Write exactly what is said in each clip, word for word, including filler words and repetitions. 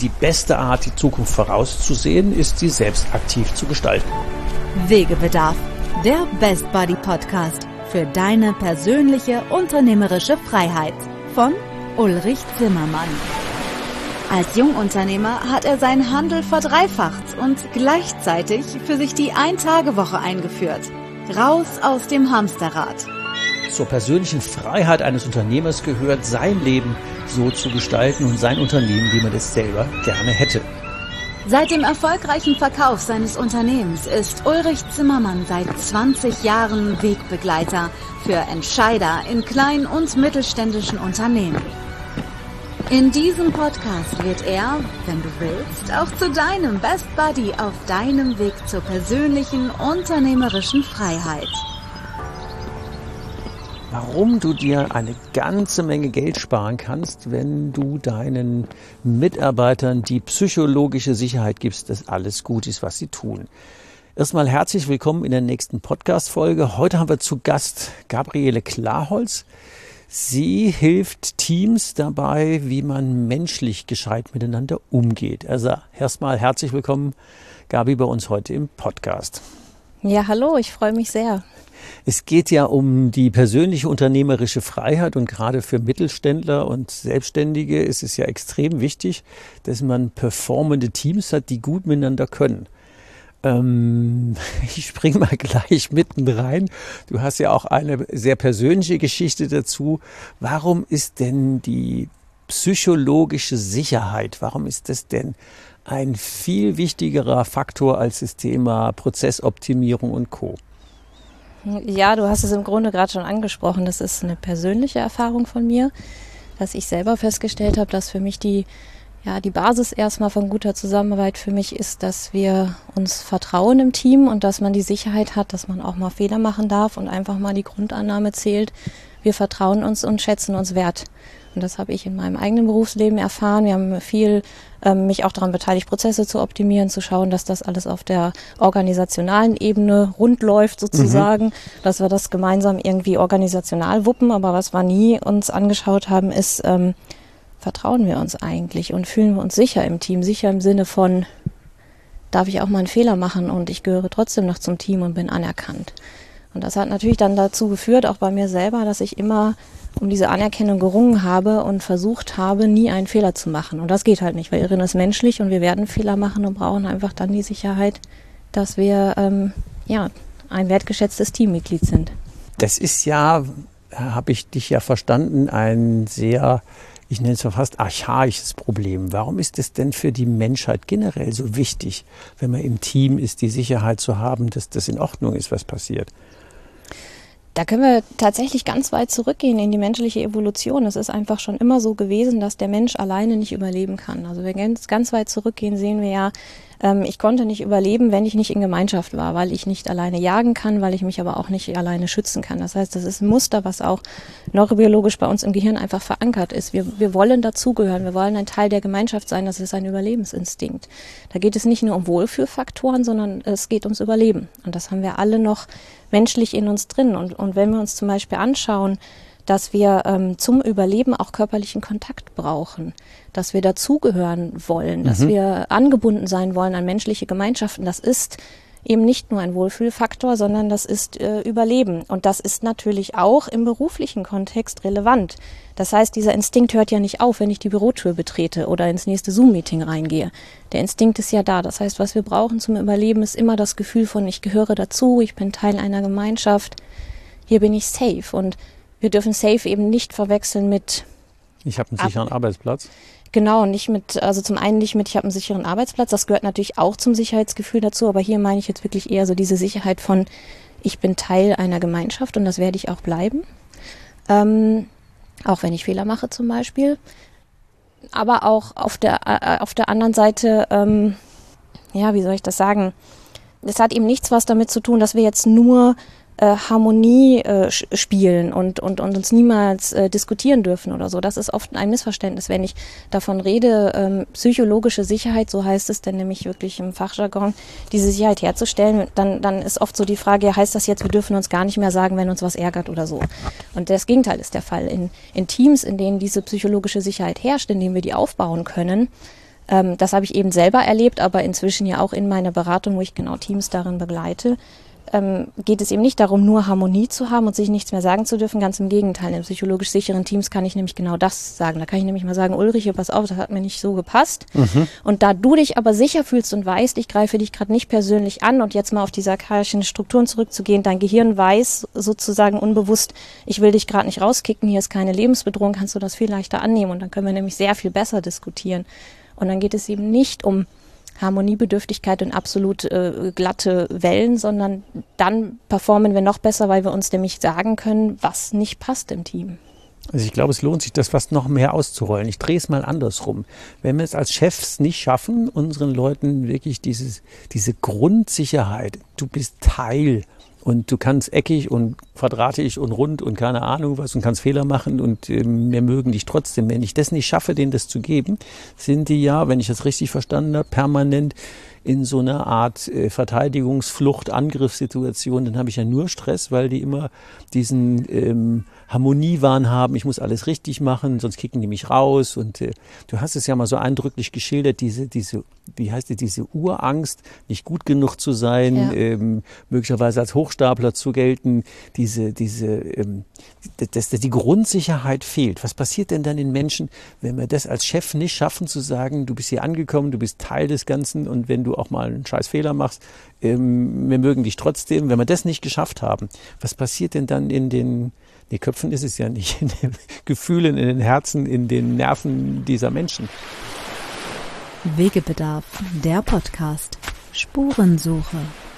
Die beste Art, die Zukunft vorauszusehen, ist, sie selbst aktiv zu gestalten. Wegebedarf, der Best Buddy Podcast für deine persönliche unternehmerische Freiheit von Ulrich Zimmermann. Als Jungunternehmer hat er seinen Handel verdreifacht und gleichzeitig für sich die Ein-Tage-Woche eingeführt. Raus aus dem Hamsterrad. Zur persönlichen Freiheit eines Unternehmers gehört, sein Leben so zu gestalten und sein Unternehmen, wie man es selber gerne hätte. Seit dem erfolgreichen Verkauf seines Unternehmens ist Ulrich Zimmermann seit zwanzig Jahren Wegbegleiter für Entscheider in kleinen und mittelständischen Unternehmen. In diesem Podcast wird er, wenn du willst, auch zu deinem Best Buddy auf deinem Weg zur persönlichen unternehmerischen Freiheit. Warum du dir eine ganze Menge Geld sparen kannst, wenn du deinen Mitarbeitern die psychologische Sicherheit gibst, dass alles gut ist, was sie tun. Erstmal herzlich willkommen in der nächsten Podcast-Folge. Heute haben wir zu Gast Gabriele Klarholz. Sie hilft Teams dabei, wie man menschlich gescheit miteinander umgeht. Also erstmal herzlich willkommen, Gabi, bei uns heute im Podcast. Ja, hallo, ich freue mich sehr. Es geht ja um die persönliche unternehmerische Freiheit und gerade für Mittelständler und Selbstständige ist es ja extrem wichtig, dass man performende Teams hat, die gut miteinander können. Ähm, ich springe mal gleich mitten rein. Du hast ja auch eine sehr persönliche Geschichte dazu. Warum ist denn die psychologische Sicherheit, warum ist das denn ein viel wichtigerer Faktor als das Thema Prozessoptimierung und Co.? Ja, du hast es im Grunde gerade schon angesprochen. Das ist eine persönliche Erfahrung von mir, dass ich selber festgestellt habe, dass für mich die, ja, die Basis erstmal von guter Zusammenarbeit für mich ist, dass wir uns vertrauen im Team und dass man die Sicherheit hat, dass man auch mal Fehler machen darf und einfach mal die Grundannahme zählt. Wir vertrauen uns und schätzen uns wert. Und das habe ich in meinem eigenen Berufsleben erfahren. Wir haben viel ähm, mich auch daran beteiligt, Prozesse zu optimieren, zu schauen, dass das alles auf der organisationalen Ebene rund läuft sozusagen, mhm. dass wir das gemeinsam irgendwie organisational wuppen. Aber was wir nie uns angeschaut haben, ist, ähm, vertrauen wir uns eigentlich und fühlen wir uns sicher im Team? Sicher im Sinne von, darf ich auch mal einen Fehler machen und ich gehöre trotzdem noch zum Team und bin anerkannt. Und das hat natürlich dann dazu geführt, auch bei mir selber, dass ich immer um diese Anerkennung gerungen habe und versucht habe, nie einen Fehler zu machen. Und das geht halt nicht, weil Irren ist menschlich und wir werden Fehler machen und brauchen einfach dann die Sicherheit, dass wir ähm, ja ein wertgeschätztes Teammitglied sind. Das ist ja, habe ich dich ja verstanden, ein sehr, ich nenne es mal fast archaisches Problem. Warum ist es denn für die Menschheit generell so wichtig, wenn man im Team ist, die Sicherheit zu haben, dass das in Ordnung ist, was passiert? Da können wir tatsächlich ganz weit zurückgehen in die menschliche Evolution. Es ist einfach schon immer so gewesen, dass der Mensch alleine nicht überleben kann. Also wenn wir ganz, ganz weit zurückgehen, sehen wir ja, ähm, ich konnte nicht überleben, wenn ich nicht in Gemeinschaft war, weil ich nicht alleine jagen kann, weil ich mich aber auch nicht alleine schützen kann. Das heißt, das ist ein Muster, was auch neurobiologisch bei uns im Gehirn einfach verankert ist. Wir, wir wollen dazugehören, wir wollen ein Teil der Gemeinschaft sein, das ist ein Überlebensinstinkt. Da geht es nicht nur um Wohlfühlfaktoren, sondern es geht ums Überleben. Und das haben wir alle noch menschlich in uns drin. Und, und wenn wir uns zum Beispiel anschauen, dass wir ähm, zum Überleben auch körperlichen Kontakt brauchen, dass wir dazugehören wollen, mhm. dass wir angebunden sein wollen an menschliche Gemeinschaften, das ist eben nicht nur ein Wohlfühlfaktor, sondern das ist äh, Überleben. Und das ist natürlich auch im beruflichen Kontext relevant. Das heißt, dieser Instinkt hört ja nicht auf, wenn ich die Bürotür betrete oder ins nächste Zoom-Meeting reingehe. Der Instinkt ist ja da. Das heißt, was wir brauchen zum Überleben, ist immer das Gefühl von, ich gehöre dazu, ich bin Teil einer Gemeinschaft, hier bin ich safe. Und wir dürfen safe eben nicht verwechseln mit... Ich habe einen sicheren Ab- Arbeitsplatz. Genau, nicht mit, also zum einen nicht mit, ich habe einen sicheren Arbeitsplatz, das gehört natürlich auch zum Sicherheitsgefühl dazu, aber hier meine ich jetzt wirklich eher so diese Sicherheit von, ich bin Teil einer Gemeinschaft und das werde ich auch bleiben, ähm, auch wenn ich Fehler mache zum Beispiel, aber auch auf der, äh, auf der anderen Seite, ähm, ja, wie soll ich das sagen, es hat eben nichts was damit zu tun, dass wir jetzt nur äh, Harmonie äh, spielen und, und, und uns niemals äh, diskutieren dürfen oder so. Das ist oft ein Missverständnis, wenn ich davon rede, ähm, psychologische Sicherheit, so heißt es denn nämlich wirklich im Fachjargon, diese Sicherheit herzustellen, dann, dann ist oft so die Frage, ja, heißt das jetzt, wir dürfen uns gar nicht mehr sagen, wenn uns was ärgert oder so. Und das Gegenteil ist der Fall. In, in Teams, in denen diese psychologische Sicherheit herrscht, in denen wir die aufbauen können, Ähm, das habe ich eben selber erlebt, aber inzwischen ja auch in meiner Beratung, wo ich genau Teams darin begleite, ähm, geht es eben nicht darum, nur Harmonie zu haben und sich nichts mehr sagen zu dürfen. Ganz im Gegenteil, in psychologisch sicheren Teams kann ich nämlich genau das sagen. Da kann ich nämlich mal sagen, Ulrich, pass auf, das hat mir nicht so gepasst. Mhm. Und da du dich aber sicher fühlst und weißt, ich greife dich gerade nicht persönlich an und jetzt mal auf die archaischen Strukturen zurückzugehen, dein Gehirn weiß sozusagen unbewusst, ich will dich gerade nicht rauskicken, hier ist keine Lebensbedrohung, kannst du das viel leichter annehmen. Und dann können wir nämlich sehr viel besser diskutieren. Und dann geht es eben nicht um Harmoniebedürftigkeit und absolut äh, glatte Wellen, sondern dann performen wir noch besser, weil wir uns nämlich sagen können, was nicht passt im Team. Also ich glaube, es lohnt sich, das fast noch mehr auszurollen. Ich drehe es mal andersrum. Wenn wir es als Chefs nicht schaffen, unseren Leuten wirklich dieses, diese Grundsicherheit, du bist Teil und du kannst eckig und quadratisch und rund und keine Ahnung was und kannst Fehler machen und äh, wir mögen dich trotzdem. Wenn ich das nicht schaffe, denen das zu geben, sind die ja, wenn ich das richtig verstanden habe, permanent in so einer Art äh, Verteidigungsflucht, Angriffssituation, dann habe ich ja nur Stress, weil die immer diesen ähm, Harmoniewahn haben, ich muss alles richtig machen, sonst kicken die mich raus. Und äh, du hast es ja mal so eindrücklich geschildert, diese, diese, wie heißt die, diese Urangst, nicht gut genug zu sein, ja. ähm, möglicherweise als Hochstapler zu gelten, diese, diese, ähm, dass, dass die Grundsicherheit fehlt. Was passiert denn dann in Menschen, wenn wir das als Chef nicht schaffen, zu sagen, du bist hier angekommen, du bist Teil des Ganzen und wenn du auch mal einen scheiß Fehler machst, ähm, wir mögen dich trotzdem. Wenn wir das nicht geschafft haben, was passiert denn dann in den, nee, Köpfen ist es ja nicht, in den Gefühlen, in den Herzen, in den Nerven dieser Menschen? Wegebedarf, der Podcast. Spurensuche.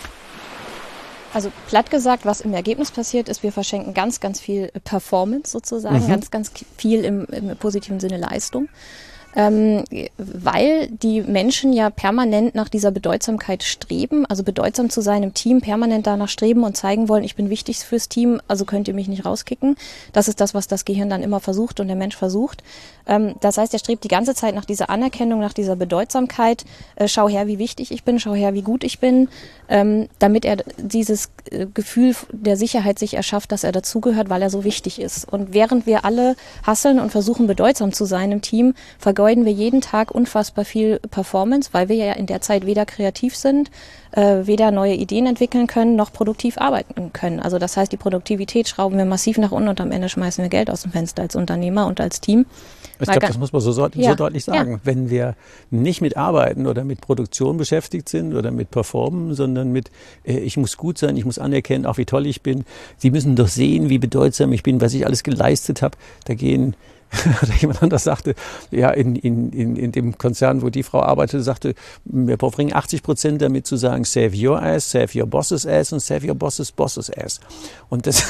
Also platt gesagt, was im Ergebnis passiert ist, wir verschenken ganz, ganz viel Performance sozusagen, mhm. ganz, ganz viel im, im positiven Sinne Leistung. Ähm, weil die Menschen ja permanent nach dieser Bedeutsamkeit streben, also bedeutsam zu sein im Team, permanent danach streben und zeigen wollen, ich bin wichtig fürs Team, also könnt ihr mich nicht rauskicken. Das ist das, was das Gehirn dann immer versucht und der Mensch versucht. Ähm, das heißt, er strebt die ganze Zeit nach dieser Anerkennung, nach dieser Bedeutsamkeit. Äh, schau her, wie wichtig ich bin, schau her, wie gut ich bin, ähm, damit er dieses äh, Gefühl der Sicherheit sich erschafft, dass er dazugehört, weil er so wichtig ist. Und während wir alle hasseln und versuchen, bedeutsam zu sein im Team, vergeuden wir jeden Tag unfassbar viel Performance, weil wir ja in der Zeit weder kreativ sind, äh, weder neue Ideen entwickeln können, noch produktiv arbeiten können. Also das heißt, die Produktivität schrauben wir massiv nach unten und am Ende schmeißen wir Geld aus dem Fenster als Unternehmer und als Team. Ich glaube, das muss man so, so, ja, so deutlich sagen. Ja. Wenn wir nicht mit Arbeiten oder mit Produktion beschäftigt sind oder mit Performen, sondern mit, äh, ich muss gut sein, ich muss anerkennen, auch wie toll ich bin. Sie müssen doch sehen, wie bedeutsam ich bin, was ich alles geleistet habe. Da gehen oder jemand anders sagte, ja, in, in, in, in dem Konzern, wo die Frau arbeitete, sagte, wir verbringen achtzig Prozent damit zu sagen, save your ass, save your boss's ass und save your boss's boss's ass. Und das,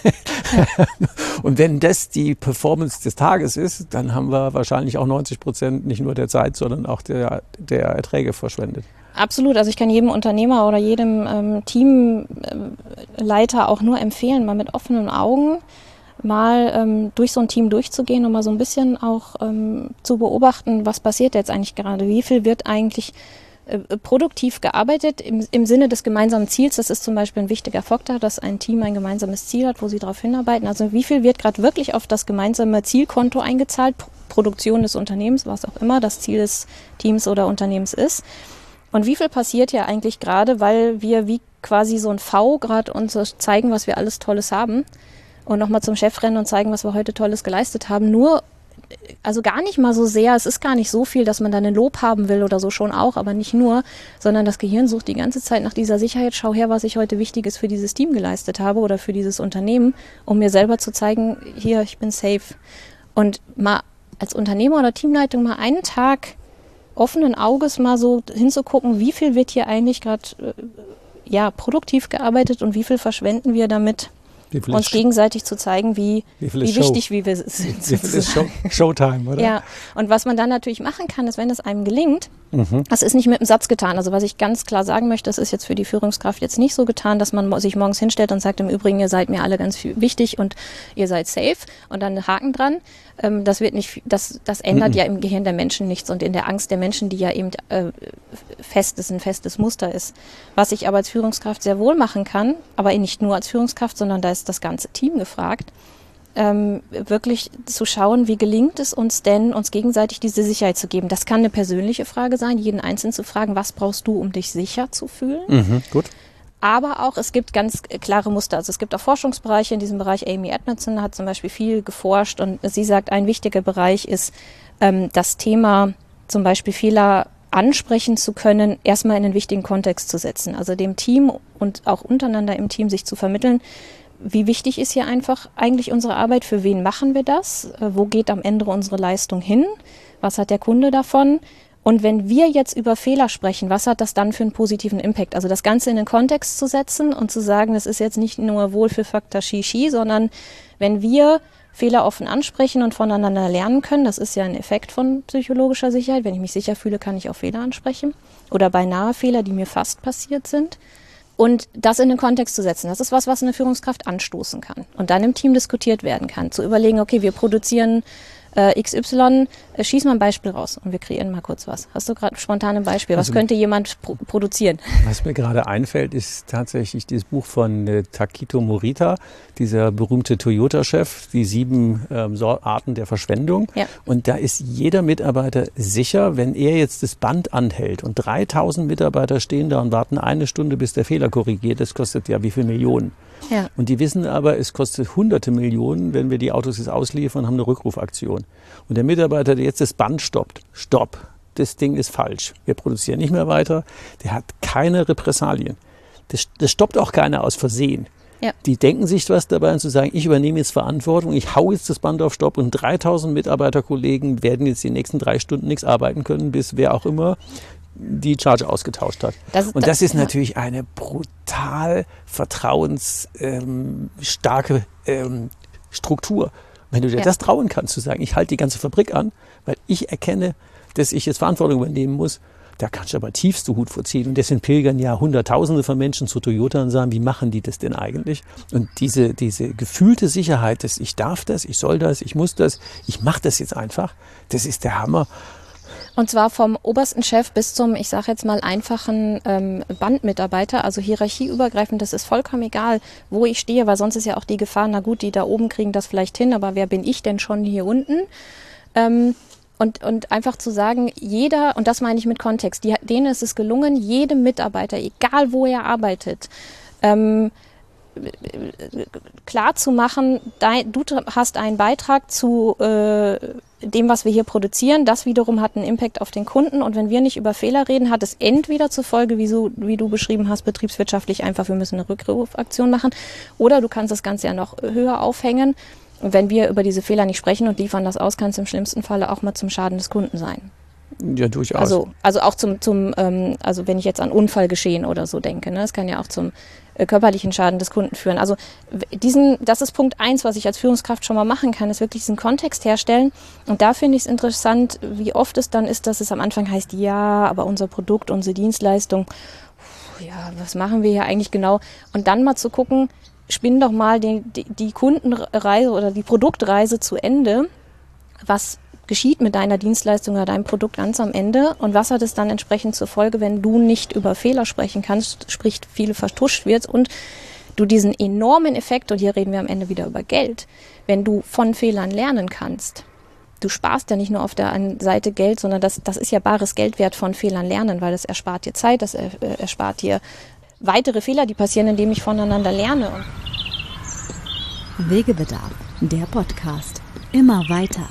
und wenn das die Performance des Tages ist, dann haben wir wahrscheinlich auch neunzig Prozent nicht nur der Zeit, sondern auch der, der Erträge verschwendet. Absolut, also ich kann jedem Unternehmer oder jedem ähm, Teamleiter auch nur empfehlen, mal mit offenen Augen mal ähm, durch so ein Team durchzugehen und mal so ein bisschen auch ähm, zu beobachten, was passiert jetzt eigentlich gerade, wie viel wird eigentlich äh, produktiv gearbeitet im, im Sinne des gemeinsamen Ziels. Das ist zum Beispiel ein wichtiger Faktor, dass ein Team ein gemeinsames Ziel hat, wo sie darauf hinarbeiten. Also wie viel wird gerade wirklich auf das gemeinsame Zielkonto eingezahlt, P- Produktion des Unternehmens, was auch immer das Ziel des Teams oder Unternehmens ist. Und wie viel passiert ja eigentlich gerade, weil wir wie quasi so ein V gerade uns zeigen, was wir alles Tolles haben. Und nochmal zum Chef rennen und zeigen, was wir heute Tolles geleistet haben. Nur, also gar nicht mal so sehr, es ist gar nicht so viel, dass man dann ein Lob haben will oder so, schon auch, aber nicht nur, sondern das Gehirn sucht die ganze Zeit nach dieser Sicherheit, schau her, was ich heute Wichtiges für dieses Team geleistet habe oder für dieses Unternehmen, um mir selber zu zeigen, hier, ich bin safe. Und mal als Unternehmer oder Teamleitung mal einen Tag offenen Auges mal so hinzugucken, wie viel wird hier eigentlich gerade äh, ja, produktiv gearbeitet und wie viel verschwenden wir damit, uns gegenseitig zu zeigen, wie, wie, wie wichtig wie wir sind. Wie viel ist Show, Showtime, oder? Ja, und was man dann natürlich machen kann, ist, wenn es einem gelingt, mhm. das ist nicht mit einem Satz getan. Also was ich ganz klar sagen möchte, das ist jetzt für die Führungskraft jetzt nicht so getan, dass man sich morgens hinstellt und sagt, im Übrigen, ihr seid mir alle ganz wichtig und ihr seid safe und dann einen Haken dran. Das wird nicht, das, das ändert mhm. ja im Gehirn der Menschen nichts und in der Angst der Menschen, die ja eben äh, festes, ein festes Muster ist. Was ich aber als Führungskraft sehr wohl machen kann, aber nicht nur als Führungskraft, sondern da ist das ganze Team gefragt, ähm, wirklich zu schauen, wie gelingt es uns denn, uns gegenseitig diese Sicherheit zu geben. Das kann eine persönliche Frage sein, jeden Einzelnen zu fragen, was brauchst du, um dich sicher zu fühlen? Mhm, gut. Aber auch, es gibt ganz klare Muster. Also es gibt auch Forschungsbereiche in diesem Bereich. Amy Edmondson hat zum Beispiel viel geforscht und sie sagt, ein wichtiger Bereich ist ähm, das Thema, zum Beispiel Fehler ansprechen zu können, erstmal in einen wichtigen Kontext zu setzen. Also dem Team und auch untereinander im Team sich zu vermitteln, wie wichtig ist hier einfach eigentlich unsere Arbeit, für wen machen wir das, äh, wo geht am Ende unsere Leistung hin, was hat der Kunde davon? Und wenn wir jetzt über Fehler sprechen, was hat das dann für einen positiven Impact? Also das Ganze in den Kontext zu setzen und zu sagen, das ist jetzt nicht nur Wohlfühlfaktor Shishi, sondern wenn wir Fehler offen ansprechen und voneinander lernen können, das ist ja ein Effekt von psychologischer Sicherheit. Wenn ich mich sicher fühle, kann ich auch Fehler ansprechen oder beinahe Fehler, die mir fast passiert sind. Und das in den Kontext zu setzen, das ist was, was eine Führungskraft anstoßen kann und dann im Team diskutiert werden kann. Zu überlegen, okay, wir produzieren äh, X Y, äh, schieß mal ein Beispiel raus und wir kreieren mal kurz was. Hast du gerade spontan ein Beispiel? Was also, könnte jemand pro- produzieren? Was mir gerade einfällt, ist tatsächlich dieses Buch von äh, Takito Morita, dieser berühmte Toyota-Chef, die sieben ähm, so Arten der Verschwendung. Ja. Und da ist jeder Mitarbeiter sicher, wenn er jetzt das Band anhält und dreitausend Mitarbeiter stehen da und warten eine Stunde, bis der Fehler korrigiert, das kostet ja wie viel Millionen. Ja. Und die wissen aber, es kostet hunderte Millionen, wenn wir die Autos jetzt ausliefern und haben eine Rückrufaktion. Und der Mitarbeiter, der jetzt das Band stoppt, stopp, das Ding ist falsch, wir produzieren nicht mehr weiter, der hat keine Repressalien. Das, das stoppt auch keiner aus Versehen. Ja. Die denken sich was dabei und zu sagen, ich übernehme jetzt Verantwortung, ich hau jetzt das Band auf Stopp und dreitausend Mitarbeiterkollegen werden jetzt die nächsten drei Stunden nichts arbeiten können, bis wer auch immer die Charge ausgetauscht hat. Das, und das, das ist ja. natürlich eine brutal vertrauensstarke ähm, Struktur. Wenn du dir ja. das trauen kannst, zu sagen, ich halte die ganze Fabrik an, weil ich erkenne, dass ich jetzt Verantwortung übernehmen muss, da kannst du aber tiefste Hut vorziehen. Und deswegen pilgern ja Hunderttausende von Menschen zu Toyota und sagen, wie machen die das denn eigentlich? Und diese, diese gefühlte Sicherheit, dass ich darf das, ich soll das, ich muss das, ich mache das jetzt einfach, das ist der Hammer. Und zwar vom obersten Chef bis zum, ich sage jetzt mal, einfachen ähm, Bandmitarbeiter, also hierarchieübergreifend, das ist vollkommen egal, wo ich stehe, weil sonst ist ja auch die Gefahr, na gut, die da oben kriegen das vielleicht hin, aber wer bin ich denn schon hier unten? Ähm, und, und einfach zu sagen, jeder, und das meine ich mit Kontext, die, denen ist es gelungen, jedem Mitarbeiter, egal wo er arbeitet, ähm, klar zu machen, du hast einen Beitrag zu äh, dem, was wir hier produzieren. Das wiederum hat einen Impact auf den Kunden. Und wenn wir nicht über Fehler reden, hat es entweder zur Folge, wie, so, wie du beschrieben hast, betriebswirtschaftlich einfach, wir müssen eine Rückrufaktion machen. Oder du kannst das Ganze ja noch höher aufhängen. Und wenn wir über diese Fehler nicht sprechen und liefern das aus, kann es im schlimmsten Falle auch mal zum Schaden des Kunden sein. Ja, durchaus. Also, also auch zum, zum ähm, also wenn ich jetzt an Unfallgeschehen oder so denke, ne, das kann ja auch zum äh, körperlichen Schaden des Kunden führen. Also diesen, das ist Punkt eins, was ich als Führungskraft schon mal machen kann, ist wirklich diesen Kontext herstellen. Und da finde ich es interessant, wie oft es dann ist, dass es am Anfang heißt, ja, aber unser Produkt, unsere Dienstleistung, ja, was machen wir hier eigentlich genau? Und dann mal zu gucken, spinn doch mal die, die, die Kundenreise oder die Produktreise zu Ende. Was geschieht mit deiner Dienstleistung oder deinem Produkt ganz am Ende und was hat es dann entsprechend zur Folge, wenn du nicht über Fehler sprechen kannst, sprich viele vertuscht wird und du diesen enormen Effekt, und hier reden wir am Ende wieder über Geld, wenn du von Fehlern lernen kannst. Du sparst ja nicht nur auf der einen Seite Geld, sondern das, das ist ja bares Geld wert, von Fehlern lernen, weil das erspart dir Zeit, das er, äh, erspart dir weitere Fehler, die passieren, indem ich voneinander lerne. Und Wegebedarf, der Podcast. Immer weiter.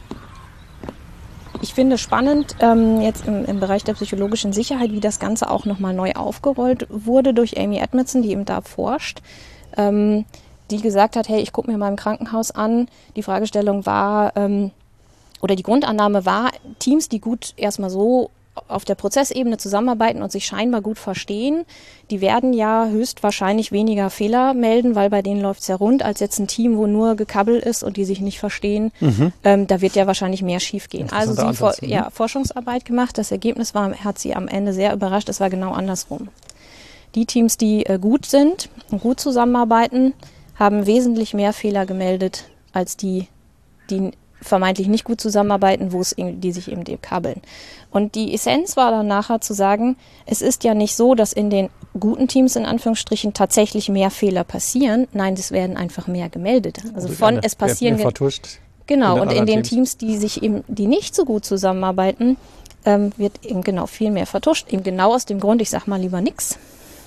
Ich finde spannend, ähm, jetzt im, im Bereich der psychologischen Sicherheit, wie das Ganze auch nochmal neu aufgerollt wurde durch Amy Edmondson, die eben da forscht, ähm, die gesagt hat, hey, ich gucke mir mal im Krankenhaus an. Die Fragestellung war, ähm, oder die Grundannahme war, Teams, die gut erstmal so auf der Prozessebene zusammenarbeiten und sich scheinbar gut verstehen, die werden ja höchstwahrscheinlich weniger Fehler melden, weil bei denen läuft es ja rund, als jetzt ein Team, wo nur gekabbelt ist und die sich nicht verstehen. Mhm. Ähm, da wird ja wahrscheinlich mehr schief gehen. Also sie for- ja, Forschungsarbeit gemacht. Das Ergebnis war, hat sie am Ende sehr überrascht. Es war genau andersrum. Die Teams, die äh, gut sind und gut zusammenarbeiten, haben wesentlich mehr Fehler gemeldet als die, die vermeintlich nicht gut zusammenarbeiten, wo es die sich eben kabeln. Und die Essenz war dann nachher zu sagen, es ist ja nicht so, dass in den guten Teams in Anführungsstrichen tatsächlich mehr Fehler passieren. Nein, es werden einfach mehr gemeldet. Also von es passieren vertuscht. Genau, und in den Teams, die sich eben, die nicht so gut zusammenarbeiten, ähm, wird eben genau viel mehr vertuscht. Eben genau aus dem Grund, ich sag mal lieber nix.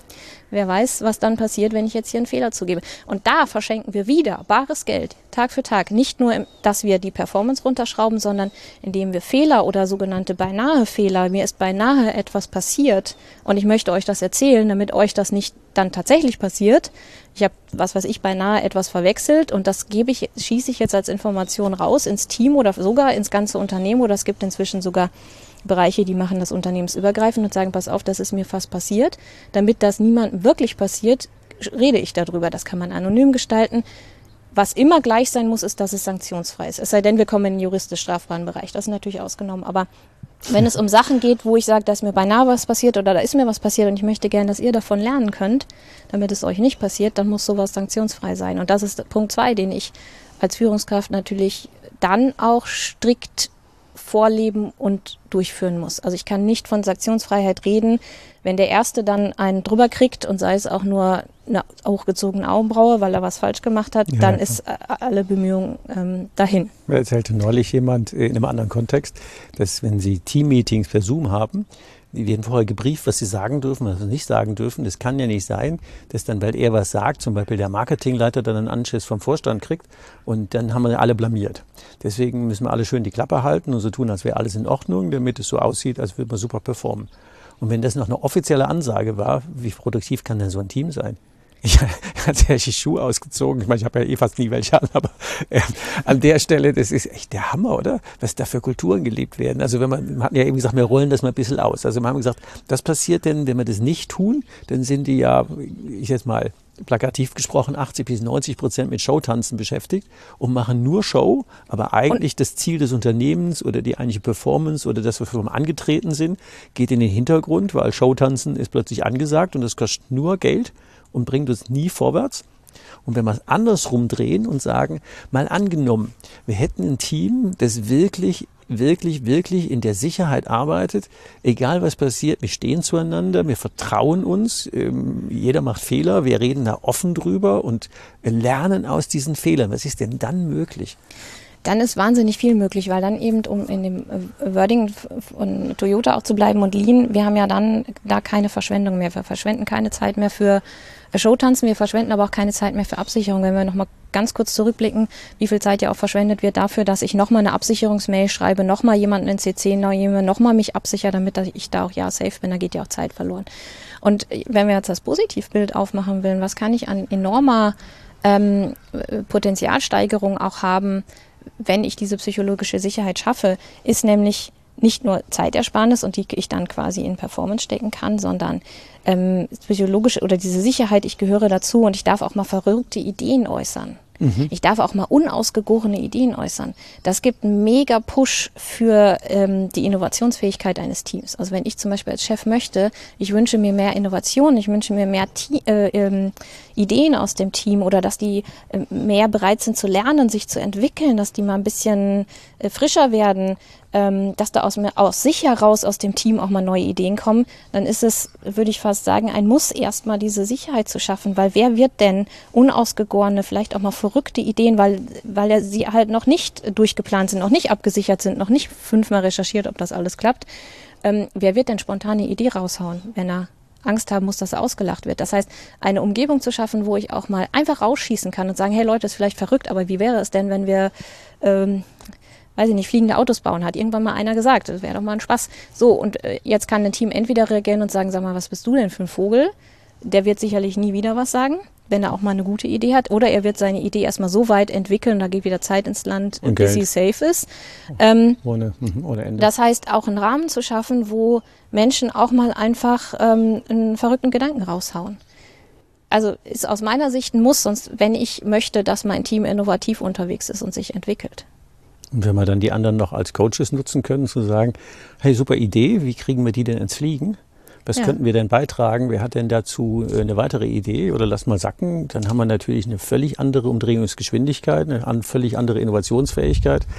Wer weiß, was dann passiert, wenn ich jetzt hier einen Fehler zugebe. Und da verschenken wir wieder bares Geld, Tag für Tag. Nicht nur, dass wir die Performance runterschrauben, sondern indem wir Fehler oder sogenannte Beinahe-Fehler, mir ist beinahe etwas passiert und ich möchte euch das erzählen, damit euch das nicht dann tatsächlich passiert. Ich habe, was weiß ich, beinahe etwas verwechselt und das gebe ich, schieße ich jetzt als Information raus ins Team oder sogar ins ganze Unternehmen, oder es gibt inzwischen sogar Bereiche, die machen das unternehmensübergreifend und sagen, pass auf, das ist mir fast passiert. Damit das niemandem wirklich passiert, rede ich darüber. Das kann man anonym gestalten. Was immer gleich sein muss, ist, dass es sanktionsfrei ist. Es sei denn, wir kommen in den juristisch-strafbaren Bereich. Das ist natürlich ausgenommen. Aber wenn es um Sachen geht, wo ich sage, da ist mir beinahe was passiert oder da ist mir was passiert und ich möchte gerne, dass ihr davon lernen könnt, damit es euch nicht passiert, dann muss sowas sanktionsfrei sein. Und das ist Punkt zwei, den ich als Führungskraft natürlich dann auch strikt vorleben und durchführen muss. Also ich kann nicht von Sanktionsfreiheit reden, wenn der Erste dann einen drüber kriegt und sei es auch nur eine hochgezogene Augenbraue, weil er was falsch gemacht hat, ja, dann ja, ist alle Bemühungen ähm, dahin. Mir erzählte neulich jemand in einem anderen Kontext, dass wenn Sie Teammeetings per Zoom haben, die werden vorher gebrieft, was sie sagen dürfen, was sie nicht sagen dürfen. Das kann ja nicht sein, dass dann, weil er was sagt, zum Beispiel der Marketingleiter dann einen Anschiss vom Vorstand kriegt und dann haben wir alle blamiert. Deswegen müssen wir alle schön die Klappe halten und so tun, als wäre alles in Ordnung, damit es so aussieht, als würde man super performen. Und wenn das noch eine offizielle Ansage war, wie produktiv kann denn so ein Team sein? Ich habe tatsächlich Schuhe ausgezogen. Ich meine, ich habe ja eh fast nie welche an, aber äh, an der Stelle, das ist echt der Hammer, oder? Was da für Kulturen gelebt werden. Also wenn man, man hat ja eben gesagt, wir rollen das mal ein bisschen aus. Also wir haben gesagt, was passiert denn, wenn wir das nicht tun? Dann sind die ja, ich jetzt mal plakativ gesprochen, achtzig bis neunzig Prozent mit Showtanzen beschäftigt und machen nur Show, aber eigentlich und das Ziel des Unternehmens oder die eigentliche Performance oder das, wofür wir angetreten sind, geht in den Hintergrund, weil Showtanzen ist plötzlich angesagt und das kostet nur Geld und bringt uns nie vorwärts. Und wenn wir es andersrum drehen und sagen, mal angenommen, wir hätten ein Team, das wirklich, wirklich, wirklich in der Sicherheit arbeitet, egal was passiert, wir stehen zueinander, wir vertrauen uns, ähm, jeder macht Fehler, wir reden da offen drüber und lernen aus diesen Fehlern. Was ist denn dann möglich? Dann ist wahnsinnig viel möglich, weil dann eben, um in dem Wording von Toyota auch zu bleiben und Lean, wir haben ja dann da keine Verschwendung mehr. Wir verschwenden keine Zeit mehr für Showtanzen, wir verschwenden aber auch keine Zeit mehr für Absicherung. Wenn wir nochmal ganz kurz zurückblicken, wie viel Zeit ja auch verschwendet wird dafür, dass ich nochmal eine Absicherungsmail schreibe, nochmal jemanden in C C, nochmal mich absichere, damit ich da auch ja safe bin, da geht ja auch Zeit verloren. Und wenn wir jetzt das Positivbild aufmachen wollen, was kann ich an enormer ähm, Potenzialsteigerung auch haben, wenn ich diese psychologische Sicherheit schaffe, ist nämlich nicht nur Zeitersparnis und die ich dann quasi in Performance stecken kann, sondern ähm, psychologische oder diese Sicherheit, ich gehöre dazu und ich darf auch mal verrückte Ideen äußern. Mhm. Ich darf auch mal unausgegorene Ideen äußern. Das gibt einen mega Push für ähm, die Innovationsfähigkeit eines Teams. Also wenn ich zum Beispiel als Chef möchte, ich wünsche mir mehr Innovation, ich wünsche mir mehr T- äh, ähm, Ideen aus dem Team oder dass die äh, mehr bereit sind zu lernen, sich zu entwickeln, dass die mal ein bisschen äh, frischer werden, ähm, dass da aus, aus sich heraus aus dem Team auch mal neue Ideen kommen, dann ist es, würde ich fast sagen, ein Muss, erstmal diese Sicherheit zu schaffen, weil wer wird denn unausgegorene, vielleicht auch mal verrückte Ideen, weil, weil ja sie halt noch nicht durchgeplant sind, noch nicht abgesichert sind, noch nicht fünfmal recherchiert, ob das alles klappt. Ähm, wer wird denn spontan eine Idee raushauen, wenn er Angst haben muss, dass er ausgelacht wird? Das heißt, eine Umgebung zu schaffen, wo ich auch mal einfach rausschießen kann und sagen, hey Leute, das ist vielleicht verrückt, aber wie wäre es denn, wenn wir, ähm, weiß ich nicht, fliegende Autos bauen, hat irgendwann mal einer gesagt. Das wäre doch mal ein Spaß. So, und äh, jetzt kann ein Team entweder reagieren und sagen, sag mal, was bist du denn für ein Vogel? Der wird sicherlich nie wieder was sagen, wenn er auch mal eine gute Idee hat. Oder er wird seine Idee erstmal so weit entwickeln, da geht wieder Zeit ins Land, und bis sie safe ist. Ähm, ohne, ohne Ende. Das heißt, auch einen Rahmen zu schaffen, wo Menschen auch mal einfach ähm, einen verrückten Gedanken raushauen. Also ist aus meiner Sicht ein Muss, sonst, wenn ich möchte, dass mein Team innovativ unterwegs ist und sich entwickelt. Und wenn wir dann die anderen noch als Coaches nutzen können, zu sagen, hey, super Idee, wie kriegen wir die denn ins Fliegen? Was ja. könnten wir denn beitragen? Wer hat denn dazu eine weitere Idee? Oder lass mal sacken. Dann haben wir natürlich eine völlig andere Umdrehungsgeschwindigkeit, eine völlig andere Innovationsfähigkeit.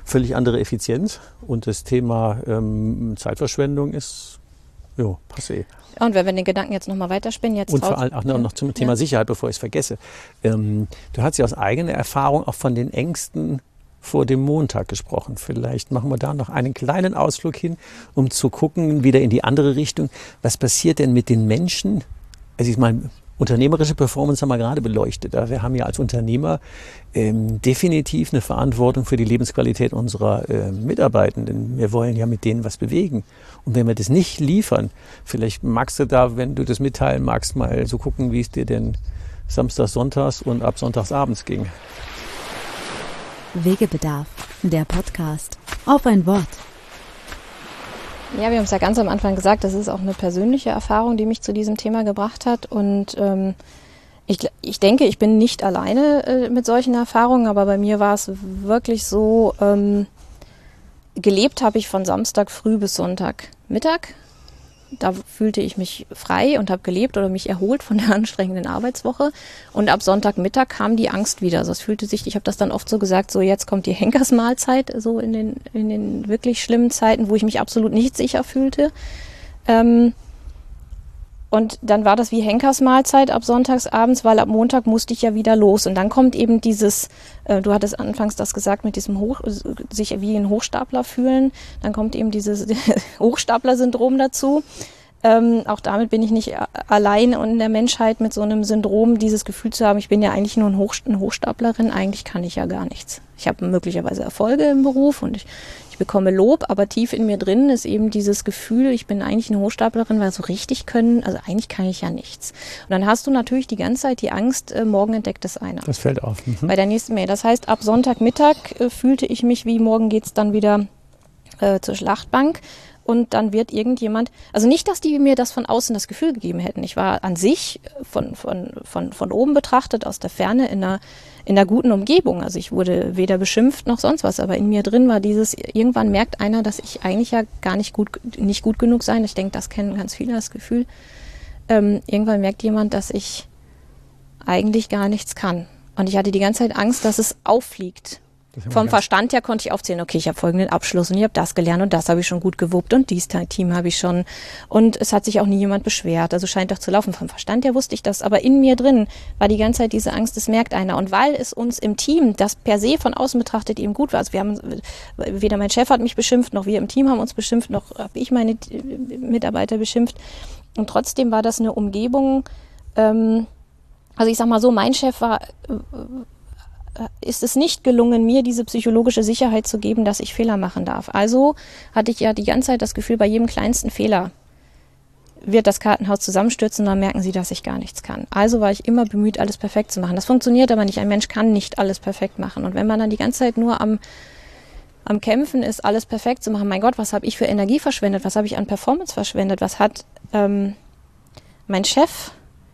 völlig andere Effizienz und das Thema ähm, Zeitverschwendung ist jo, passé. Und wenn wir den Gedanken jetzt nochmal weiterspinnen, jetzt und vor allem auch noch zum Thema ja. Sicherheit, bevor ich es vergesse. Ähm, du hast ja aus eigener Erfahrung auch von den Ängsten vor dem Montag gesprochen. Vielleicht machen wir da noch einen kleinen Ausflug hin, um zu gucken, wieder in die andere Richtung. Was passiert denn mit den Menschen? Also ich meine, unternehmerische Performance haben wir gerade beleuchtet. Wir haben ja als Unternehmer ähm, definitiv eine Verantwortung für die Lebensqualität unserer äh, Mitarbeitenden. Wir wollen ja mit denen was bewegen. Und wenn wir das nicht liefern, vielleicht magst du da, wenn du das mitteilen magst, mal so gucken, wie es dir denn samstags, sonntags und ab sonntagsabends ging. Wegebedarf, der Podcast. Auf ein Wort. Ja, wir haben es ja ganz am Anfang gesagt, das ist auch eine persönliche Erfahrung, die mich zu diesem Thema gebracht hat. Und ähm, ich, ich denke, ich bin nicht alleine äh, mit solchen Erfahrungen, aber bei mir war es wirklich so, ähm, gelebt habe ich von Samstag früh bis Sonntag Mittag. Da fühlte ich mich frei und habe gelebt oder mich erholt von der anstrengenden Arbeitswoche. Und ab Sonntagmittag kam die Angst wieder. Also es fühlte sich, ich habe das dann oft so gesagt, so jetzt kommt die Henkersmahlzeit, so in den, in den wirklich schlimmen Zeiten, wo ich mich absolut nicht sicher fühlte. Ähm, und dann war das wie Henkersmahlzeit ab sonntagsabends, weil ab Montag musste ich ja wieder los. Und dann kommt eben dieses, äh, du hattest anfangs das gesagt, mit diesem Hoch, sich wie ein Hochstapler fühlen. Dann kommt eben dieses Hochstapler-Syndrom dazu. Ähm, auch damit bin ich nicht allein in der Menschheit mit so einem Syndrom, dieses Gefühl zu haben, ich bin ja eigentlich nur ein Hoch, eine Hochstaplerin, eigentlich kann ich ja gar nichts. Ich habe möglicherweise Erfolge im Beruf und ich, ich bekomme Lob, aber tief in mir drin ist eben dieses Gefühl, ich bin eigentlich eine Hochstaplerin, weil so richtig können, also eigentlich kann ich ja nichts. Und dann hast du natürlich die ganze Zeit die Angst, äh, morgen entdeckt es einer. Das fällt auf. Mhm. Bei der nächsten Mail. Das heißt, ab Sonntagmittag äh, fühlte ich mich wie, morgen geht's dann wieder äh, zur Schlachtbank. Und dann wird irgendjemand, also nicht, dass die mir das von außen das Gefühl gegeben hätten. Ich war an sich von, von, von, von oben betrachtet, aus der Ferne in einer, in einer guten Umgebung. Also ich wurde weder beschimpft noch sonst was, aber in mir drin war dieses, irgendwann merkt einer, dass ich eigentlich ja gar nicht gut, nicht gut genug sein. Ich denke, das kennen ganz viele, das Gefühl. Ähm, irgendwann merkt jemand, dass ich eigentlich gar nichts kann. Und ich hatte die ganze Zeit Angst, dass es auffliegt. Vom Verstand her konnte ich aufzählen, okay, ich habe folgenden Abschluss und ich habe das gelernt und das habe ich schon gut gewuppt und dies Team habe ich schon. Und es hat sich auch nie jemand beschwert, also scheint doch zu laufen. Vom Verstand her wusste ich das, aber in mir drin war die ganze Zeit diese Angst, es merkt einer. Und weil es uns im Team, das per se von außen betrachtet eben gut war, also wir haben, weder mein Chef hat mich beschimpft, noch wir im Team haben uns beschimpft, noch habe ich meine Mitarbeiter beschimpft. Und trotzdem war das eine Umgebung, ähm, also ich sag mal so, mein Chef war... ist es nicht gelungen, mir diese psychologische Sicherheit zu geben, dass ich Fehler machen darf. Also hatte ich ja die ganze Zeit das Gefühl, bei jedem kleinsten Fehler wird das Kartenhaus zusammenstürzen, dann merken sie, dass ich gar nichts kann. Also war ich immer bemüht, alles perfekt zu machen. Das funktioniert aber nicht. Ein Mensch kann nicht alles perfekt machen. Und wenn man dann die ganze Zeit nur am, am Kämpfen ist, alles perfekt zu machen, mein Gott, was habe ich für Energie verschwendet? Was habe ich an Performance verschwendet? Was hat ähm, mein Chef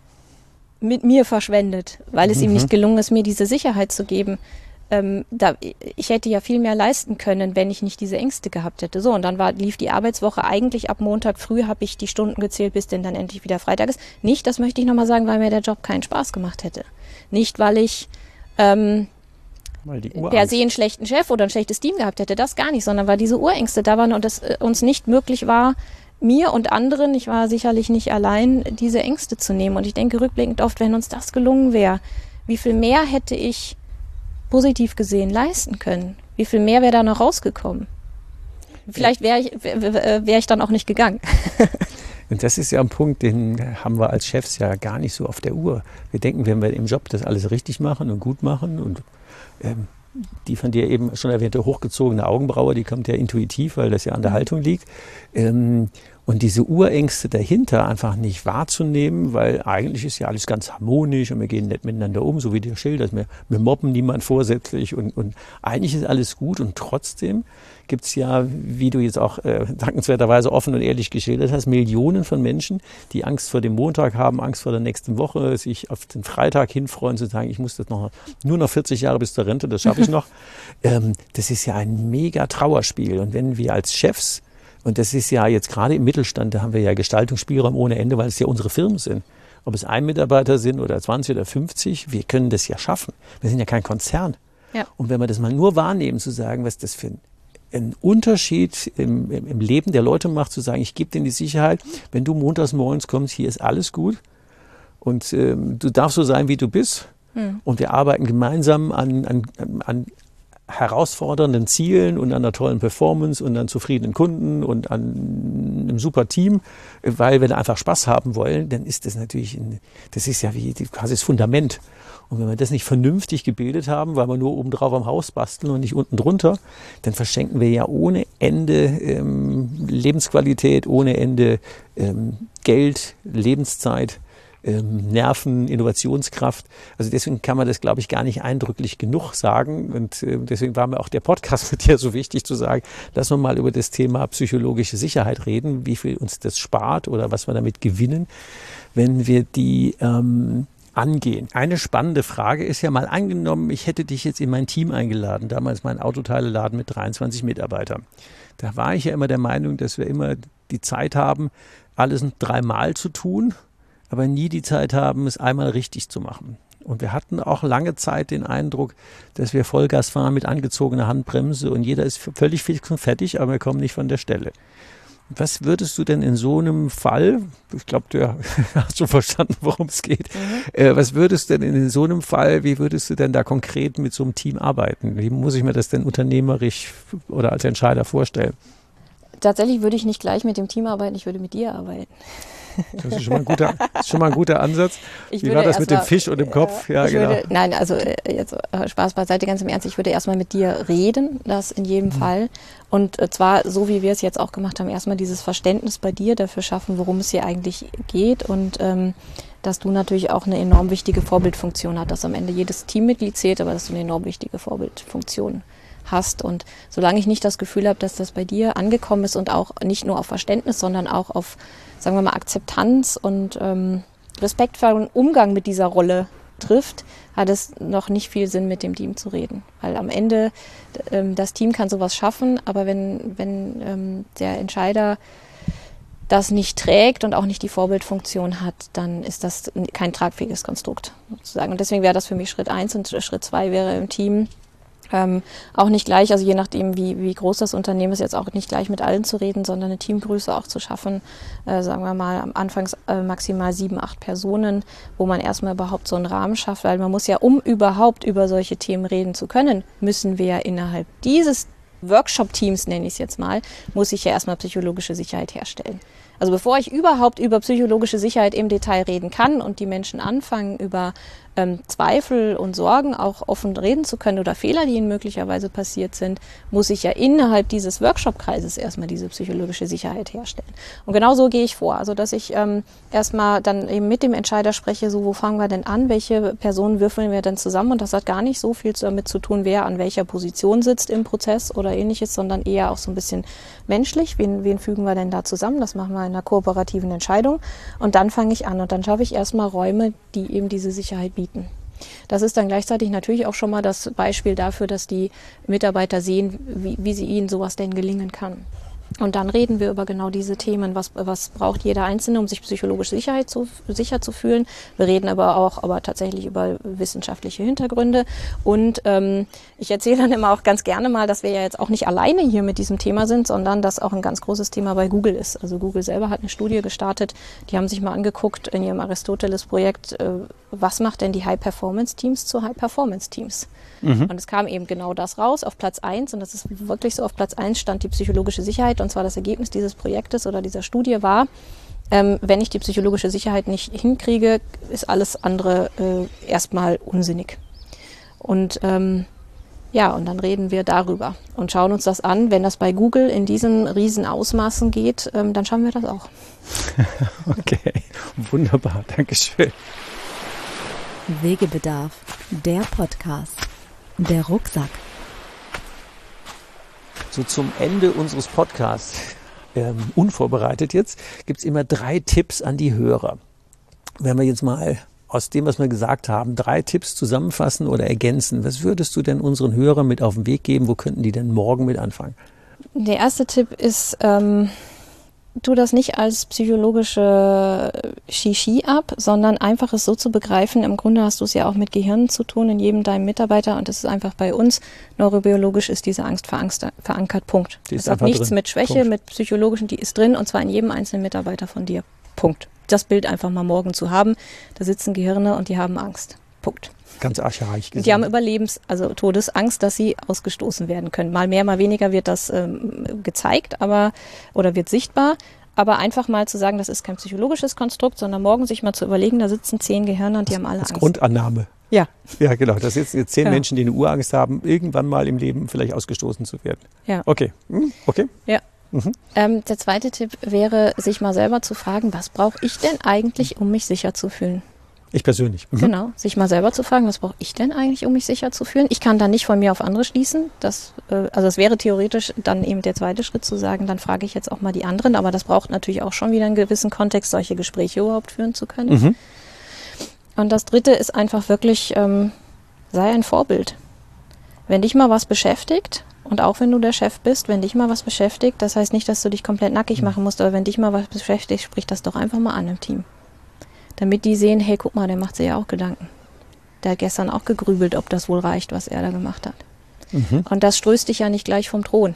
mit mir verschwendet, weil es mhm. ihm nicht gelungen ist, mir diese Sicherheit zu geben. Ähm, da, ich hätte ja viel mehr leisten können, wenn ich nicht diese Ängste gehabt hätte. So, und dann war, lief die Arbeitswoche eigentlich ab Montag früh, habe ich die Stunden gezählt, bis denn dann endlich wieder Freitag ist. Nicht, das möchte ich nochmal sagen, weil mir der Job keinen Spaß gemacht hätte. Nicht, weil ich ähm, weil die per se einen schlechten Chef oder ein schlechtes Team gehabt hätte, das gar nicht, sondern weil diese Urängste da waren und es äh, uns nicht möglich war, mir und anderen, ich war sicherlich nicht allein, diese Ängste zu nehmen. Und ich denke rückblickend oft, wenn uns das gelungen wäre, wie viel mehr hätte ich positiv gesehen leisten können? Wie viel mehr wäre da noch rausgekommen? Vielleicht wäre ich, wär, wär ich dann auch nicht gegangen. Und das ist ja ein Punkt, den haben wir als Chefs ja gar nicht so auf der Uhr. Wir denken, wenn wir im Job das alles richtig machen und gut machen und ähm, die von dir eben schon erwähnte hochgezogene Augenbraue, die kommt ja intuitiv, weil das ja an der Haltung liegt. Ähm, und diese Urängste dahinter einfach nicht wahrzunehmen, weil eigentlich ist ja alles ganz harmonisch und wir gehen nett miteinander um, so wie der schildert. Wir, wir mobben niemand vorsätzlich und, und eigentlich ist alles gut und trotzdem gibt es ja, wie du jetzt auch äh, dankenswerterweise offen und ehrlich geschildert hast, Millionen von Menschen, die Angst vor dem Montag haben, Angst vor der nächsten Woche, sich auf den Freitag hinfreuen, zu sagen, ich muss das noch nur noch vierzig Jahre bis zur Rente, das schaffe ich noch. ähm, das ist ja ein mega Trauerspiel. Und wenn wir als Chefs, und das ist ja jetzt gerade im Mittelstand, da haben wir ja Gestaltungsspielraum ohne Ende, weil es ja unsere Firmen sind. Ob es ein Mitarbeiter sind oder zwanzig oder fünfzig, wir können das ja schaffen. Wir sind ja kein Konzern. Ja. Und wenn wir das mal nur wahrnehmen, zu sagen, was das für ein einen Unterschied im, im Leben der Leute macht, zu sagen, ich gebe denen die Sicherheit, wenn du montags morgens kommst, hier ist alles gut und ähm, du darfst so sein, wie du bist. Mhm. Und wir arbeiten gemeinsam an, an, an herausfordernden Zielen und an einer tollen Performance und an zufriedenen Kunden und an einem super Team, weil wir da einfach Spaß haben wollen, dann ist das natürlich, ein, das ist ja wie quasi das Fundament. Und wenn wir das nicht vernünftig gebildet haben, weil wir nur oben drauf am Haus basteln und nicht unten drunter, dann verschenken wir ja ohne Ende ähm, Lebensqualität, ohne Ende ähm, Geld, Lebenszeit, ähm, Nerven, Innovationskraft. Also deswegen kann man das, glaube ich, gar nicht eindrücklich genug sagen. Und äh, deswegen war mir auch der Podcast mit dir so wichtig zu sagen, lass uns mal über das Thema psychologische Sicherheit reden, wie viel uns das spart oder was wir damit gewinnen, wenn wir die ähm, angehen. Eine spannende Frage ist ja mal angenommen, ich hätte dich jetzt in mein Team eingeladen, damals mein Autoteileladen mit dreiundzwanzig Mitarbeitern. Da war ich ja immer der Meinung, dass wir immer die Zeit haben, alles dreimal zu tun, aber nie die Zeit haben, es einmal richtig zu machen. Und wir hatten auch lange Zeit den Eindruck, dass wir Vollgas fahren mit angezogener Handbremse und jeder ist völlig fix und fertig, aber wir kommen nicht von der Stelle. Was würdest du denn in so einem Fall, ich glaube, du hast schon verstanden, worum es geht, mhm. äh, was würdest du denn in so einem Fall, wie würdest du denn da konkret mit so einem Team arbeiten? Wie muss ich mir das denn unternehmerisch oder als Entscheider vorstellen? Tatsächlich würde ich nicht gleich mit dem Team arbeiten, ich würde mit dir arbeiten. Das ist schon mal ein guter, ist schon mal ein guter Ansatz. Ich Wie war das mit dem Fisch und dem Kopf? Ja, genau. Würde, nein, also jetzt Spaß beiseite, ganz im Ernst. Ich würde erstmal mit dir reden, das in jedem mhm. Fall. Und zwar so, wie wir es jetzt auch gemacht haben, erstmal dieses Verständnis bei dir dafür schaffen, worum es hier eigentlich geht und ähm, dass du natürlich auch eine enorm wichtige Vorbildfunktion hast, dass am Ende jedes Teammitglied zählt, aber dass du eine enorm wichtige Vorbildfunktion hast. Und solange ich nicht das Gefühl habe, dass das bei dir angekommen ist und auch nicht nur auf Verständnis, sondern auch auf, sagen wir mal, Akzeptanz und ähm, respektvollen Umgang mit dieser Rolle trifft, hat es noch nicht viel Sinn, mit dem Team zu reden. Weil am Ende, ähm, das Team kann sowas schaffen, aber wenn, wenn ähm, der Entscheider das nicht trägt und auch nicht die Vorbildfunktion hat, dann ist das kein tragfähiges Konstrukt, sozusagen. Und deswegen wäre das für mich Schritt eins und Schritt zwei wäre im Team Ähm, auch nicht gleich, also je nachdem, wie, wie groß das Unternehmen ist, jetzt auch nicht gleich mit allen zu reden, sondern eine Teamgröße auch zu schaffen, äh, sagen wir mal am Anfang äh, maximal sieben, acht Personen, wo man erstmal überhaupt so einen Rahmen schafft, weil man muss ja, um überhaupt über solche Themen reden zu können, müssen wir ja innerhalb dieses Workshop-Teams, nenne ich es jetzt mal, muss ich ja erstmal psychologische Sicherheit herstellen. Also bevor ich überhaupt über psychologische Sicherheit im Detail reden kann und die Menschen anfangen, über ähm, Zweifel und Sorgen auch offen reden zu können oder Fehler, die ihnen möglicherweise passiert sind, muss ich ja innerhalb dieses Workshop-Kreises erstmal diese psychologische Sicherheit herstellen. Und genau so gehe ich vor. Also dass ich ähm, erstmal dann eben mit dem Entscheider spreche, so wo fangen wir denn an, welche Personen würfeln wir denn zusammen, und das hat gar nicht so viel damit zu tun, wer an welcher Position sitzt im Prozess oder ähnliches, sondern eher auch so ein bisschen menschlich. Wen, wen fügen wir denn da zusammen? Das machen wir in einer kooperativen Entscheidung. Und dann fange ich an und dann schaffe ich erstmal Räume, die eben diese Sicherheit bieten. Das ist dann gleichzeitig natürlich auch schon mal das Beispiel dafür, dass die Mitarbeiter sehen, wie, wie sie ihnen sowas denn gelingen kann. Und dann reden wir über genau diese Themen, was, was braucht jeder Einzelne, um sich psychologisch Sicherheit zu, sicher zu fühlen. Wir reden aber auch aber tatsächlich über wissenschaftliche Hintergründe. Und ähm, ich erzähle dann immer auch ganz gerne mal, dass wir ja jetzt auch nicht alleine hier mit diesem Thema sind, sondern dass auch ein ganz großes Thema bei Google ist. Also Google selber hat eine Studie gestartet, die haben sich mal angeguckt in ihrem Aristoteles-Projekt, äh, was macht denn die High-Performance-Teams zu High-Performance-Teams? Mhm. Und es kam eben genau das raus auf Platz eins, und das ist wirklich so, auf Platz eins stand die psychologische Sicherheit, und zwar das Ergebnis dieses Projektes oder dieser Studie war, ähm, wenn ich die psychologische Sicherheit nicht hinkriege, ist alles andere äh, erstmal unsinnig. Und ähm, ja, und dann reden wir darüber und schauen uns das an. Wenn das bei Google in diesen riesen Ausmaßen geht, ähm, dann schauen wir das auch. Okay, wunderbar, Dankeschön. Wegebedarf, der Podcast, der Rucksack. So zum Ende unseres Podcasts, ähm, unvorbereitet jetzt, gibt es immer drei Tipps an die Hörer. Wenn wir jetzt mal aus dem, was wir gesagt haben, drei Tipps zusammenfassen oder ergänzen, was würdest du denn unseren Hörern mit auf den Weg geben? Wo könnten die denn morgen mit anfangen? Der erste Tipp ist, ähm, tue das nicht als psychologische Shishi ab, sondern einfach es so zu begreifen, im Grunde hast du es ja auch mit Gehirn zu tun, in jedem deinem Mitarbeiter, und das ist einfach bei uns, neurobiologisch ist diese Angst verankert, Punkt. Die ist das hat nichts drin. Mit Schwäche, Punkt. Mit psychologischen, die ist drin, und zwar in jedem einzelnen Mitarbeiter von dir, Punkt. Das Bild einfach mal morgen zu haben, da sitzen Gehirne und die haben Angst, Punkt. Ganz archaisch gesehen. Die haben Überlebens-, also Todesangst, dass sie ausgestoßen werden können. Mal mehr, mal weniger wird das ähm, gezeigt, aber oder wird sichtbar. Aber einfach mal zu sagen, das ist kein psychologisches Konstrukt, sondern morgen sich mal zu überlegen, da sitzen zehn Gehirne und die das, haben alle das Angst. Grundannahme. Ja. Ja, genau. Das sitzen jetzt zehn ja. Menschen, die eine Urangst haben, irgendwann mal im Leben vielleicht ausgestoßen zu werden. Ja. Okay. Hm, okay. Ja. Mhm. Ähm, der zweite Tipp wäre, sich mal selber zu fragen, was brauche ich denn eigentlich, um mich sicher zu fühlen? Ich persönlich. Mhm. Genau, sich mal selber zu fragen, was brauche ich denn eigentlich, um mich sicher zu fühlen? Ich kann da nicht von mir auf andere schließen. Das, äh, also es wäre theoretisch dann eben der zweite Schritt zu sagen, dann frage ich jetzt auch mal die anderen. Aber das braucht natürlich auch schon wieder einen gewissen Kontext, solche Gespräche überhaupt führen zu können. Mhm. Und das dritte ist einfach wirklich, ähm, sei ein Vorbild. Wenn dich mal was beschäftigt, und auch wenn du der Chef bist, wenn dich mal was beschäftigt, das heißt nicht, dass du dich komplett nackig mhm. machen musst, aber wenn dich mal was beschäftigt, sprich das doch einfach mal an im Team. Damit die sehen, hey, guck mal, der macht sich ja auch Gedanken. Der hat gestern auch gegrübelt, ob das wohl reicht, was er da gemacht hat. Mhm. Und das stößt dich ja nicht gleich vom Thron.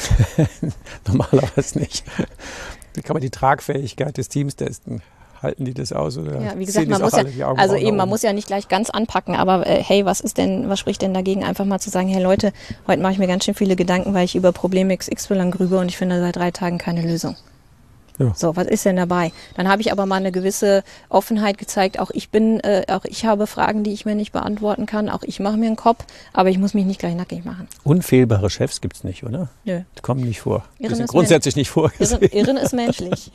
Normalerweise nicht. Wie kann man die Tragfähigkeit des Teams testen? Halten die das aus? Oder ja, wie gesagt, man muss ja, also eben, man muss ja nicht gleich ganz anpacken, aber äh, hey, was ist denn, was spricht denn dagegen, einfach mal zu sagen, hey Leute, heute mache ich mir ganz schön viele Gedanken, weil ich über Problem X Y grübe und ich finde seit drei Tagen keine Lösung. Ja. So, was ist denn dabei? Dann habe ich aber mal eine gewisse Offenheit gezeigt. Auch ich bin, äh, auch ich habe Fragen, die ich mir nicht beantworten kann. Auch ich mache mir einen Kopf, aber ich muss mich nicht gleich nackig machen. Unfehlbare Chefs gibt es nicht, oder? Nö. Die kommen nicht vor. Irren die sind ist grundsätzlich nicht vorgesehen. Irren, Irren ist menschlich.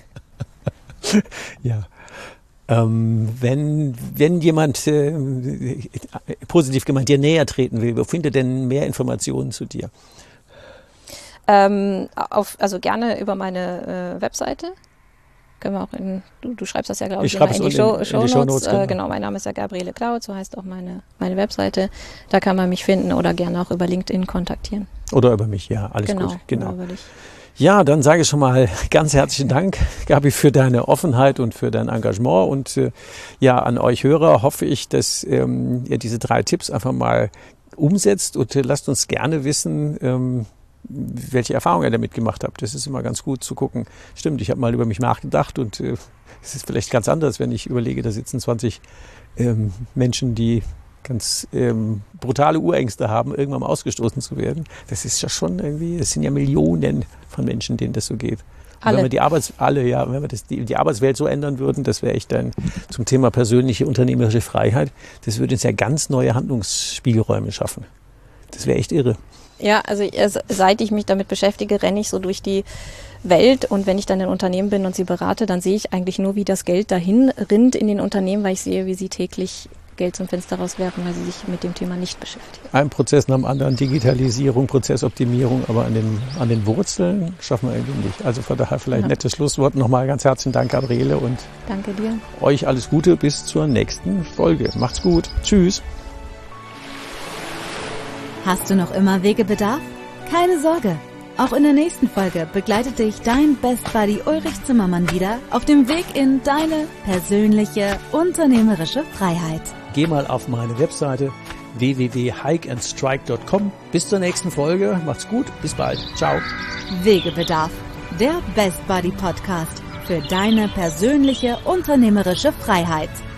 Ja. Ähm, wenn, wenn jemand äh, positiv gemeint dir näher treten will, wo findet denn mehr Informationen zu dir? Ähm, auf, also gerne über meine äh, Webseite. Können wir auch in, du, du schreibst das ja, glaube ich, ich immer in die, Show, in, Show in die Shownotes. Shownotes. Äh, genau, mein Name ist ja Gabriele Klaut, so heißt auch meine, meine Webseite. Da kann man mich finden oder gerne auch über LinkedIn kontaktieren. Oder über mich, ja, alles genau, gut. Genau, über dich. Ja, dann sage ich schon mal ganz herzlichen Dank, Gabi, für deine Offenheit und für dein Engagement. Und äh, ja, an euch Hörer hoffe ich, dass ähm, ihr diese drei Tipps einfach mal umsetzt und äh, lasst uns gerne wissen, ähm, welche Erfahrungen ihr damit gemacht habt. Das ist immer ganz gut zu gucken. Stimmt, ich habe mal über mich nachgedacht und äh, es ist vielleicht ganz anders, wenn ich überlege, da sitzen zwanzig ähm, Menschen, die ganz ähm, brutale Urängste haben, irgendwann mal ausgestoßen zu werden. Das ist ja schon irgendwie, es sind ja Millionen von Menschen, denen das so geht. Alle. Wenn wir die Arbeits, alle, ja, wenn wir das, die, die Arbeitswelt so ändern würden, das wäre echt ein, zum Thema persönliche unternehmerische Freiheit, das würde uns ja ganz neue Handlungsspielräume schaffen. Das wäre echt irre. Ja, also seit ich mich damit beschäftige, renne ich so durch die Welt, und wenn ich dann in Unternehmen bin und sie berate, dann sehe ich eigentlich nur, wie das Geld dahin rinnt in den Unternehmen, weil ich sehe, wie sie täglich Geld zum Fenster rauswerfen, weil sie sich mit dem Thema nicht beschäftigen. Ein Prozess nach dem anderen, Digitalisierung, Prozessoptimierung, aber an den, an den Wurzeln schaffen wir irgendwie nicht. Also von daher vielleicht ein nettes Schlusswort. Nochmal ganz herzlichen Dank, Gabriele, und danke dir. Euch alles Gute bis zur nächsten Folge. Macht's gut. Tschüss. Hast du noch immer Wegebedarf? Keine Sorge. Auch in der nächsten Folge begleitet dich dein Best Buddy Ulrich Zimmermann wieder auf dem Weg in deine persönliche unternehmerische Freiheit. Geh mal auf meine Webseite w w w punkt hike and strike punkt com. Bis zur nächsten Folge. Macht's gut. Bis bald. Ciao. Wegebedarf. Der Best Buddy Podcast für deine persönliche unternehmerische Freiheit.